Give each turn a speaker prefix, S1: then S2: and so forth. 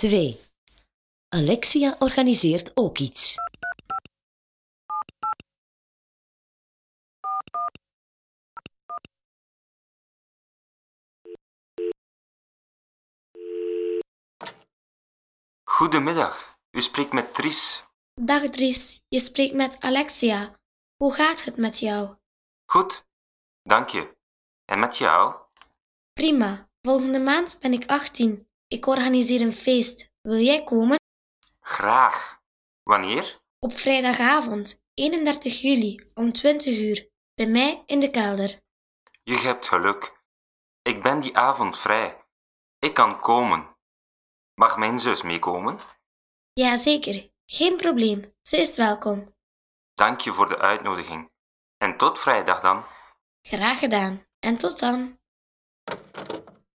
S1: 2. Alexia organiseert ook iets.
S2: Goedemiddag, u spreekt met Dries.
S3: Dag Dries, je spreekt met Alexia. Hoe gaat het met jou?
S2: Goed, dank je. En met jou?
S3: Prima, volgende maand ben ik 18. Ik organiseer een feest. Wil jij komen?
S2: Graag. Wanneer?
S3: Op vrijdagavond, 31 juli, om 20 uur, bij mij in de kelder.
S2: Je hebt geluk. Ik ben die avond vrij. Ik kan komen. Mag mijn zus meekomen?
S3: Jazeker, geen probleem. Ze is welkom.
S2: Dank je voor de uitnodiging. En tot vrijdag dan.
S3: Graag gedaan. En tot dan.